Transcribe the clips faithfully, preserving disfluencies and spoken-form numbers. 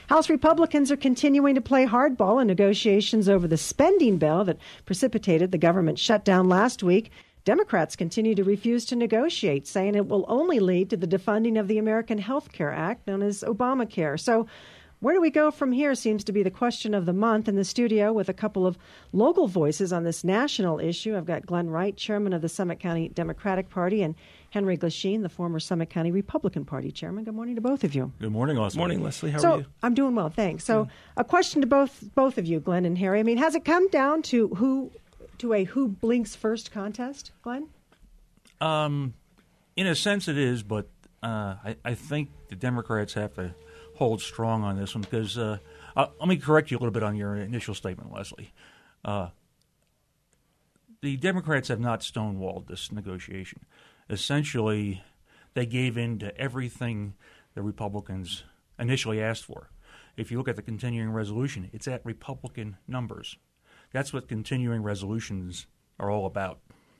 House Republicans are continuing to play hardball in negotiations over the spending bill that precipitated the government shutdown last week. Democrats continue to refuse to negotiate, saying it will only lead to the defunding of the American Health Care Act, known as Obamacare. So where do we go from here seems to be the question of the month. In the studio with a couple of local voices on this national issue, I've got Glenn Wright, chairman of the Summit County Democratic Party, and Henry Glasheen, the former Summit County Republican Party chairman. Good morning to both of you. Good morning, Leslie. Good morning, Leslie. How so, are you? I'm doing well, thanks. So yeah. A question to both both of you, Glenn and Harry. I mean, has it come down to who to a who blinks first contest, Glenn? Um, in a sense it is, but uh, I, I think the Democrats have to hold strong on this one because uh, uh, let me correct you a little bit on your initial statement, Leslie. Uh, the Democrats have not stonewalled this negotiation. Essentially, they gave in to everything the Republicans initially asked for. If you look at the continuing resolution, it's at Republican numbers. That's what continuing resolutions are all about.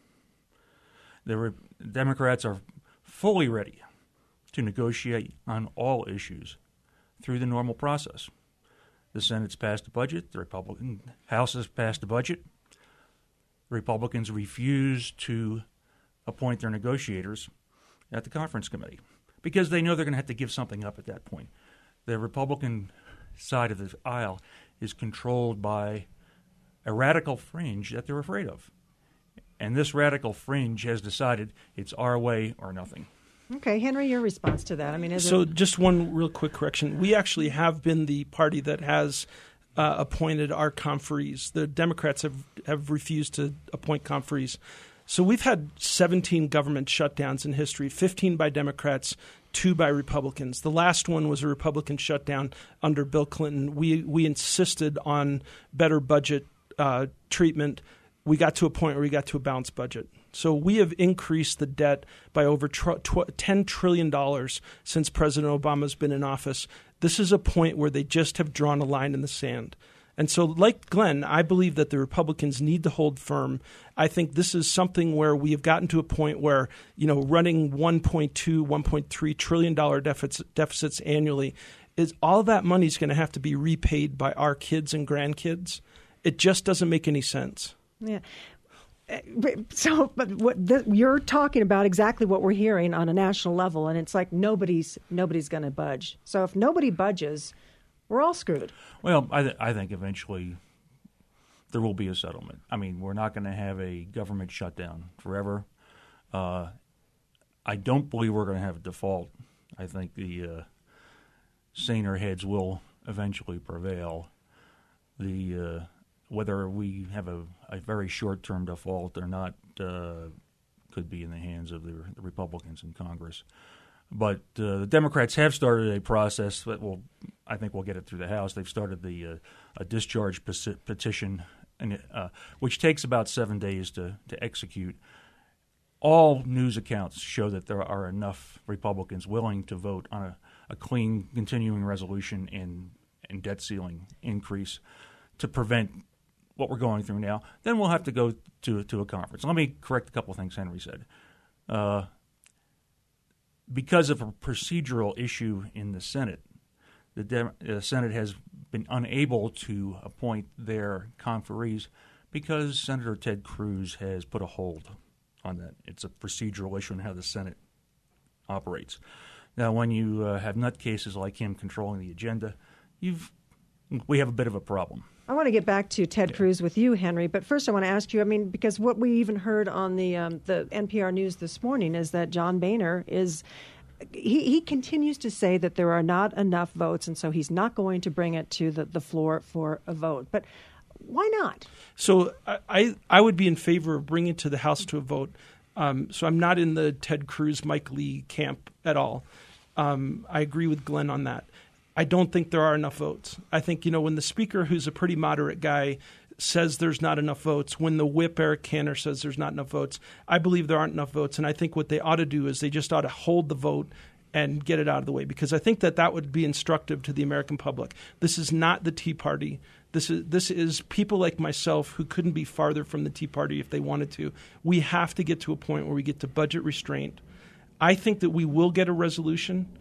The Re- Democrats are fully ready to negotiate on all issues through the normal process. The Senate's passed a budget. The Republican House has passed a budget. The Republicans refuse to appoint their negotiators at the conference committee because they know they're going to have to give something up at that point. The Republican side of the aisle is controlled by a radical fringe that they're afraid of. And this radical fringe has decided it's our way or nothing. Okay, Henry, your response to that? I mean, is so it... just one real quick correction. We actually have been the party that has uh, appointed our conferees. The Democrats have, have refused to appoint conferees. So we've had seventeen government shutdowns in history, fifteen by Democrats, two by Republicans. The last one was a Republican shutdown under Bill Clinton. We we insisted on better budget uh, treatment. We got to a point where we got to a balanced budget. So we have increased the debt by over tr- tw- ten trillion dollars since President Obama's been in office. This is a point where they just have drawn a line in the sand. And so, like Glenn, I believe that the Republicans need to hold firm. I think this is something where we have gotten to a point where, you know, running one point two, one point three trillion dollars deficits, deficits annually, is all that money is going to have to be repaid by our kids and grandkids. It just doesn't make any sense. Yeah. So, but what the, you're talking about exactly what we're hearing on a national level, and it's like nobody's nobody's going to budge. So if nobody budges, we're all screwed. Well, I, th- I think eventually there will be a settlement. I mean, we're not going to have a government shutdown forever. Uh, I don't believe we're going to have a default. I think the uh, saner heads will eventually prevail. The uh, whether we have a, a very short-term default or not uh, could be in the hands of the, the Republicans in Congress. But uh, the Democrats have started a process that will, I think we'll get it through the House. They've started the uh, a discharge petition, and uh, which takes about seven days to, to execute. All news accounts show that there are enough Republicans willing to vote on a, a clean continuing resolution and, and debt ceiling increase to prevent what we're going through now. Then we'll have to go to, to a conference. Let me correct a couple of things Henry said. Uh, Because of a procedural issue in the Senate, the Dem- uh, Senate has been unable to appoint their conferees because Senator Ted Cruz has put a hold on that. It's a procedural issue in how the Senate operates. Now, when you uh, have nutcases like him controlling the agenda, you've we have a bit of a problem. I want to get back to Ted yeah. Cruz with you, Henry, but first I want to ask you, I mean, because what we even heard on the um, the N P R News this morning is that John Boehner is, he, he continues to say that there are not enough votes, and so he's not going to bring it to the, the floor for a vote. But why not? So I, I would be in favor of bringing it to the House to a vote. Um, so I'm not in the Ted Cruz, Mike Lee camp at all. Um, I agree with Glenn on that. I don't think there are enough votes. I think, you know, when the speaker, who's a pretty moderate guy, says there's not enough votes, when the whip, Eric Cantor, says there's not enough votes, I believe there aren't enough votes. And I think what they ought to do is they just ought to hold the vote and get it out of the way, because I think that that would be instructive to the American public. This is not the Tea Party. This is this is people like myself who couldn't be farther from the Tea Party if they wanted to. We have to get to a point where we get to budget restraint. I think that we will get a resolution.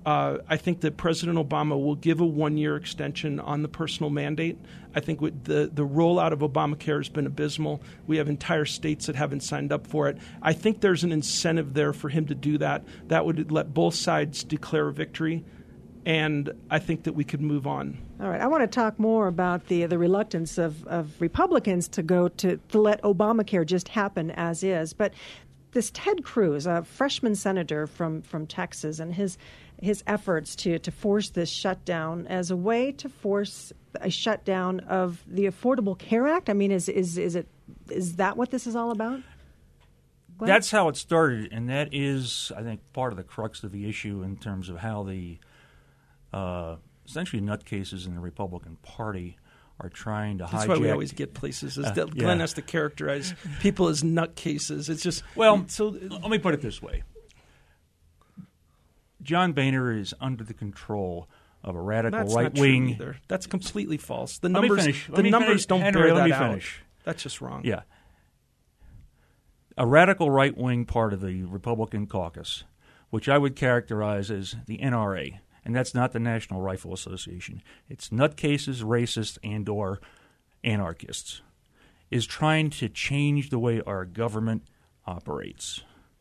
Uh, I think that President Obama will give a one-year extension on the personal mandate. I think with the, the rollout of Obamacare has been abysmal. We have entire states that haven't signed up for it. I think there's an incentive there for him to do that. That would let both sides declare a victory, and I think that we could move on. All right. I want to talk more about the the reluctance of, of Republicans to go to, to let Obamacare just happen as is. But this Ted Cruz, a freshman senator from, from Texas, and his his efforts to, to force this shutdown as a way to force a shutdown of the Affordable Care Act. I mean, is is is it is that what this is all about? Glenn? That's how it started, and that is, I think, part of the crux of the issue in terms of how the uh, essentially nutcases in the Republican Party are trying to That's hijack. That's why we always get places. Is uh, that yeah. Glenn has to characterize people as nutcases. It's just well. So let me put it this way: John Boehner is under the control of a radical That's right not true wing. either. That's completely false. The Let me numbers, finish. Let the me numbers finish. don't Henry, bear let that me out. finish. That's just wrong. Yeah. A radical right wing part of the Republican caucus, which I would characterize as the N R A, and that's not the National Rifle Association. It's nutcases, racists, and or anarchists, is trying to change the way our government operates.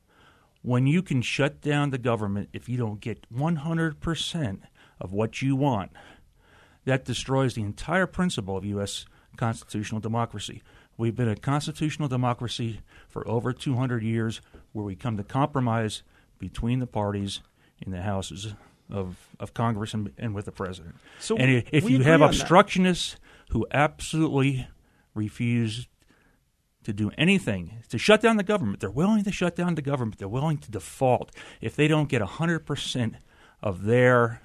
When you can shut down the government if you don't get one hundred percent of what you want, that destroys the entire principle of U S constitutional democracy. We've been a constitutional democracy for over two hundred years where we come to compromise between the parties in the houses of, of Congress and, and with the president. So and if we you agree have on obstructionists who absolutely refuse to do anything to shut down the government, they're willing to shut down the government. They're willing to default if they don't get one hundred percent of their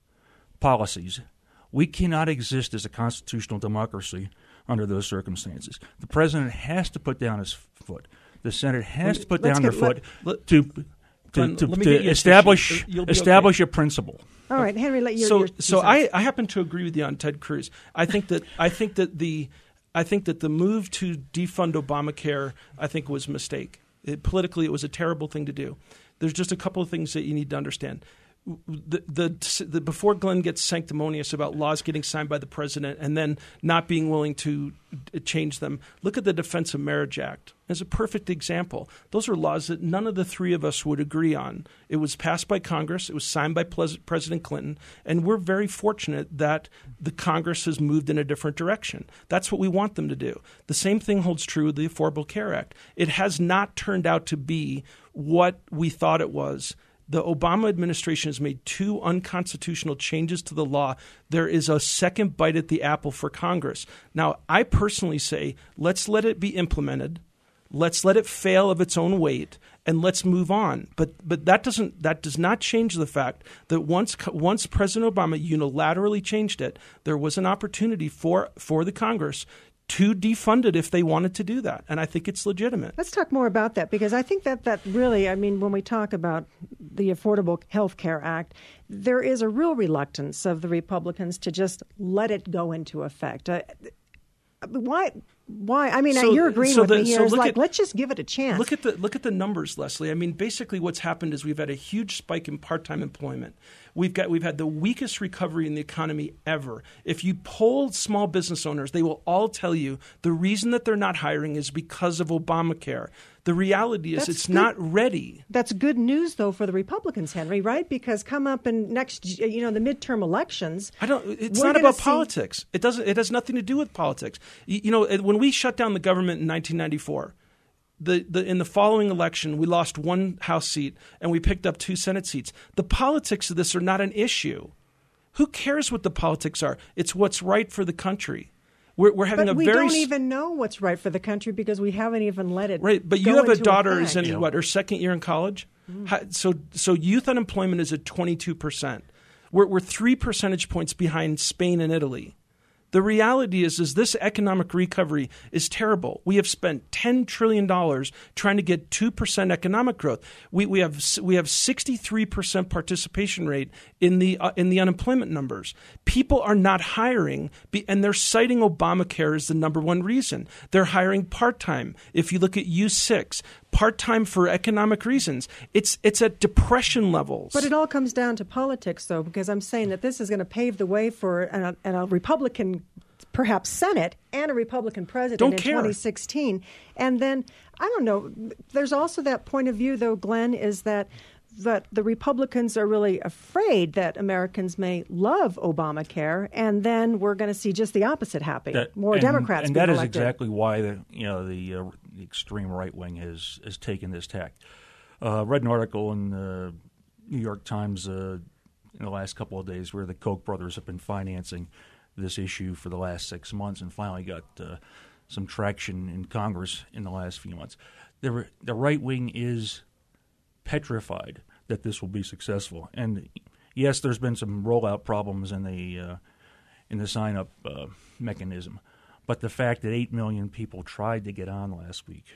policies. We cannot exist as a constitutional democracy under those circumstances. The president has to put down his foot. The Senate has me, to put let's down get, their foot let, let, to to, Glenn, to, let me to get your establish issue. You'll be establish okay. a principle. All right, Henry, let your so your so I, I happen to agree with you on Ted Cruz. I think that I think that the I think that the move to defund Obamacare I think was a mistake. It, politically, it was a terrible thing to do. There's just a couple of things that you need to understand. The, the, the before Glenn gets sanctimonious about laws getting signed by the president and then not being willing to change them, look at the Defense of Marriage Act as a perfect example. Those are laws that none of the three of us would agree on. It was passed by Congress. It was signed by Pres- President Clinton. And we're very fortunate that the Congress has moved in a different direction. That's what we want them to do. The same thing holds true with the Affordable Care Act. It has not turned out to be what we thought it was. The Obama administration has made two unconstitutional changes to the law. There is a second bite at the apple for Congress. Now, I personally say let's let it be implemented. Let's let it fail of its own weight, and let's move on. But but that doesn't that does not change the fact that once once President Obama unilaterally changed it, there was an opportunity for for the Congress to defund it if they wanted to do that. And I think it's legitimate. Let's talk more about that, because I think that that really, I mean, when we talk about the Affordable Health Care Act, there is a real reluctance of the Republicans to just let it go into effect. Uh, why? Why? I mean, So- you're agreeing so with the- me here. so It's look like, at- let's just give it a chance. Look at the look at the numbers, Leslie. I mean, basically what's happened is we've had a huge spike in part-time employment. We've got we've had the weakest recovery in the economy ever. If you poll small business owners, they will all tell you the reason that they're not hiring is because of Obamacare. The reality is That's it's good. not ready. That's good news, though, for the Republicans, Henry, right? Because come up in next, you know, the midterm elections. I don't. It's we're not gonna about see- politics. It doesn't. It has nothing to do with politics. You, you know, it- when we shut down the government in nineteen ninety-four, the, the in the following election, we lost one House seat and we picked up two Senate seats. The politics of this are not an issue. Who cares what the politics are? It's what's right for the country. We're, we're having But a we very don't s- even know what's right for the country because we haven't even let it. right. But you go have a into daughter effect. who's in Yeah. what her second year in college. How, so so youth unemployment is at twenty-two percent. We're we're three percentage points behind Spain and Italy. The reality is, is this economic recovery is terrible. We have spent ten trillion dollars trying to get two percent economic growth. We, we have we have sixty-three percent participation rate in the uh, in the unemployment numbers. People are not hiring, be, and they're citing Obamacare as the number one reason. They're hiring part-time. If you look at U six, part-time for economic reasons. It's it's at depression levels. But it all comes down to politics, though, because I'm saying that this is going to pave the way for an, an, a Republican, perhaps Senate, and a Republican president Don't in care. twenty sixteen. And then, I don't know, there's also that point of view, though, Glenn, is that that the Republicans are really afraid that Americans may love Obamacare, and then we're going to see just the opposite happen. That, More and, Democrats and being that is elected. exactly why the you know the, uh, the extreme right wing has has taken this tack. Uh, read an article in the New York Times uh, in the last couple of days where the Koch brothers have been financing this issue for the last six months and finally got uh, some traction in Congress in the last few months. The the right wing is petrified that this will be successful, and yes, there's been some rollout problems in the uh, in the sign up uh, mechanism, but the fact that eight million people tried to get on last week,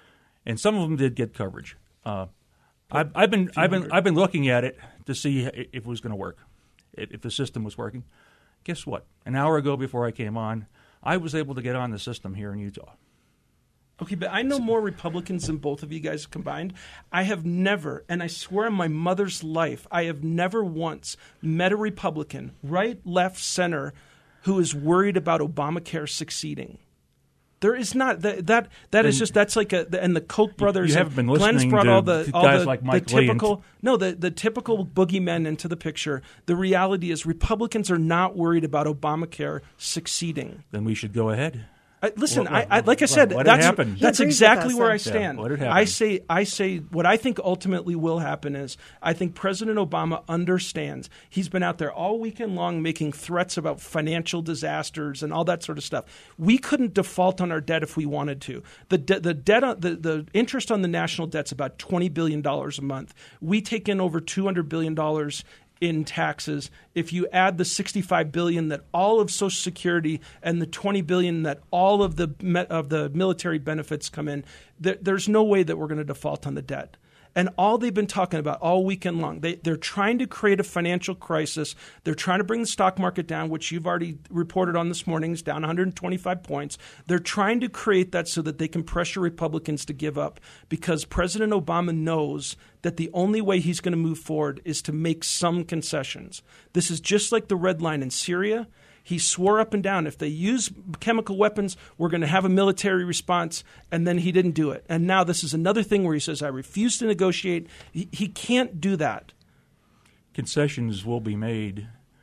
and some of them did get coverage. Uh, I've, I've been I've been I've been looking at it to see if it was going to work, if, if the system was working. Guess what? An hour ago, before I came on, I was able to get on the system here in Utah. Okay, but I know more Republicans than both of you guys combined. I have never, and I swear on my mother's life, I have never once met a Republican, right, left, center, who is worried about Obamacare succeeding. There is not that that that is just that's like a and the Koch brothers. You haven't been Glenn's listening brought to all the all guys the, like the Mike Lee and- typical no the the typical boogeymen into the picture. The reality is Republicans are not worried about Obamacare succeeding. Then we should go ahead. I, listen, What- I, I, like I what- said, what that's, happened? He that's agrees exactly with us, where then. I stand. Yeah, what had happened? I say, I say, what I think ultimately will happen is, I think President Obama understands. He's been out there all weekend long making threats about financial disasters and all that sort of stuff. We couldn't default on our debt if we wanted to. The de- the debt, on, the the interest on the national debt's about twenty billion dollars a month. We take in over two hundred billion dollars in taxes. If you add the sixty-five billion dollars that all of Social Security and the twenty billion dollars that all of the me- of the military benefits come in, there, there's no way that we're going to default on the debt. And all they've been talking about all weekend long, they, they're trying to create a financial crisis. They're trying to bring the stock market down, which you've already reported on this morning is down one hundred twenty-five points. They're trying to create that so that they can pressure Republicans to give up, because President Obama knows that the only way he's going to move forward is to make some concessions. This is just like the red line in Syria. He swore up and down, if they use chemical weapons, we're going to have a military response, and then he didn't do it. And now this is another thing where he says, I refuse to negotiate. He, he can't do that. Concessions will be made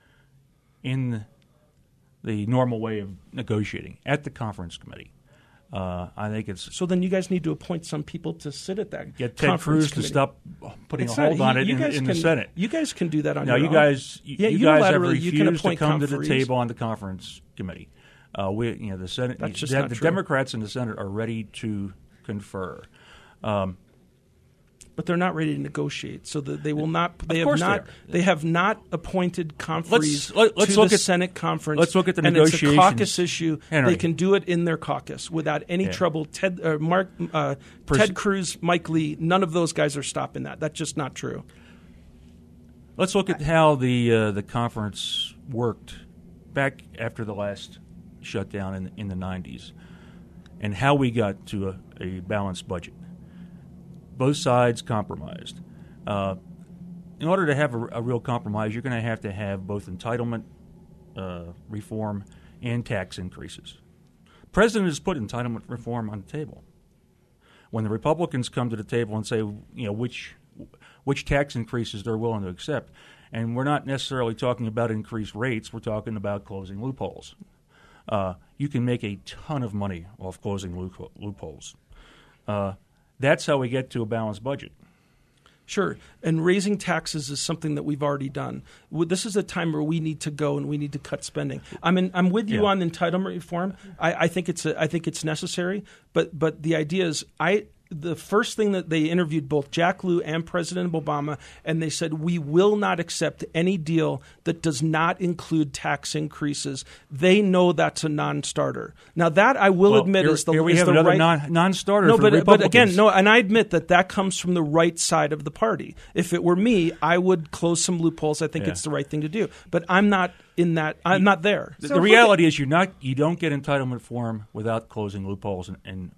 in the normal way of negotiating at the conference committee. Uh, I think it's So then you guys need to appoint some people to sit at that get Ted conference Cruz to committee. stop putting It's a hold not- on you- it you in, guys in can, the Senate. You guys can do that on No, your you own. guys, you, Yeah, you guys have unilaterally, you can refused to appoint come to the conferees. table on the conference committee. Uh, we, you know, the Senate, That's just the, not the true. Democrats in the Senate are ready to confer. Um, But they're not ready to negotiate, so that they will not. They Of have course they not. are. They have not appointed conferees Let's- let- let's to look the at- Senate conference. let's look at the and It's a negotiations. caucus issue. Henry. They can do it in their caucus without any Yeah. trouble. Ted, uh, Mark, uh, Pers- Ted Cruz, Mike Lee. None of those guys are stopping that. That's just not true. Let's look at how the uh, the conference worked back after the last shutdown in, in the nineties, and how we got to a, a balanced budget. Both sides compromised. Uh, in order to have a, a real compromise, you're going to have to have both entitlement uh, reform and tax increases. The president has put entitlement reform on the table. When the Republicans come to the table and say, you know, which which tax increases they're willing to accept, and we're not necessarily talking about increased rates, we're talking about closing loopholes. Uh, you can make a ton of money off closing loop- loopholes. Uh, that's how we get to a balanced budget. Sure, and raising taxes is something that we've already done. W- This is a time where we need to go and we need to cut spending. I'm in, I'm with you Yeah. on entitlement reform. I, I think it's a, I think it's necessary, but but the idea is I. The first thing that they interviewed both Jack Lew and President Obama, and they said, we will not accept any deal that does not include tax increases. They know that's a non-starter. Now, that I will Well, admit here, is the here we is have the another right non, non-starter no, for but the but Republicans. again, no, and I admit that that comes from the right side of the party. If it were me, I would close some loopholes. I think Yeah. it's the right thing to do. But I'm not in that. I'm not there. The, So the if we reality is, you're not. You don't get entitlement reform without closing loopholes and and, and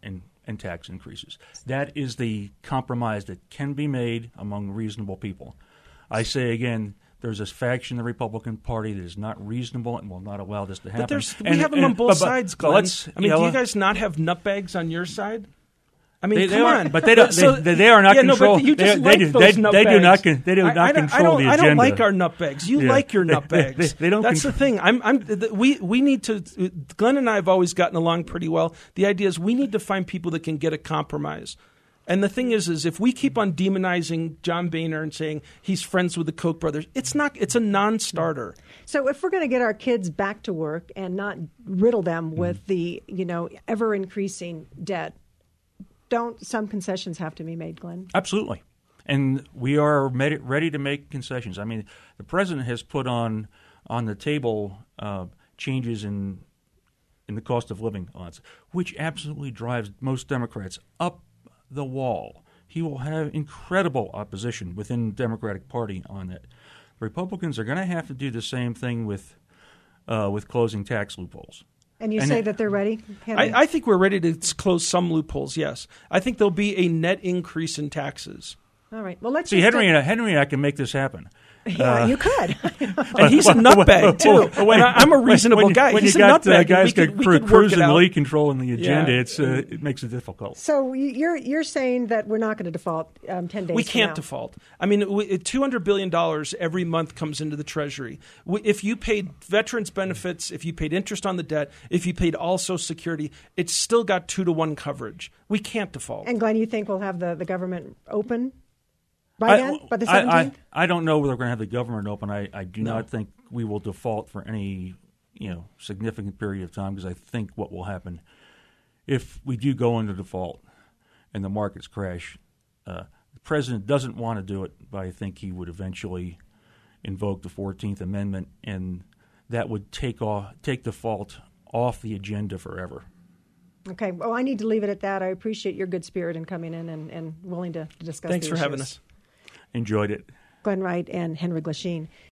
and tax increases. That is the compromise that can be made among reasonable people. I say again, there's this faction in the Republican Party that is not reasonable and will not allow this to happen. But there's, we and, have them and, on both but, but, sides, but Glenn. let's, I mean, you know, do you guys not have nutbags on your side? I mean, they, come they are, on. but they don't. So, they, they are not yeah, control. No, but you just they, like they, those they, nutbags. they do not. They do I, not I control I don't, the I agenda. don't like our nutbags. You yeah. like your they, nutbags. They, they, they don't. That's con- the thing. I'm. I'm. th- We we need to. Glenn and I have always gotten along pretty well. The idea is we need to find people that can get a compromise. And the thing is, is if we keep on demonizing John Boehner and saying he's friends with the Koch brothers, it's not. It's a non-starter. So if we're going to get our kids back to work and not riddle them with the, you know, ever increasing debt, don't some concessions have to be made, Glenn? Absolutely. And we are made, ready to make concessions. I mean, the president has put on on the table uh, changes in in the cost of living odds, which absolutely drives most Democrats up the wall. He will have incredible opposition within the Democratic Party on that. Republicans are going to have to do the same thing with uh, with closing tax loopholes. And you And say it- that they're ready? Henry? I, I think we're ready to s- close some loopholes. Yes, I think there'll be a net increase in taxes. All right. Well, let's See, just Henry and, I, Henry and I can make this happen. Yeah, Uh, you could. And he's a nutbag too. When- And I, I'm a reasonable when you, guy. When He's you a got nutbag. uh, guys we could, got we cru- could work it cruising out. lead controlling the agenda, Yeah. it's uh, it makes it difficult. So you're you're saying that we're not going to default um, ten days. We from can't now. default. I mean, we, two hundred billion dollars every month comes into the Treasury. We, if you paid veterans benefits, if you paid interest on the debt, if you paid all Social Security, it's still got two to one coverage. We can't default. And Glenn, you think we'll have the, the government open by I, then, by the I- I- seventeenth? I, don't know whether we're going to have the government open. I, I do No. not think we will default for any you know significant period of time, because I think what will happen if we do go into default and the markets crash, uh, the president doesn't want to do it, but I think he would eventually invoke the fourteenth Amendment, and that would take off take default off the agenda forever. Okay. Well, I need to leave it at that. I appreciate your good spirit in coming in and, and willing to discuss Thanks the for having issues. us. Enjoyed it. Glenn Wright and Henry Glasheen.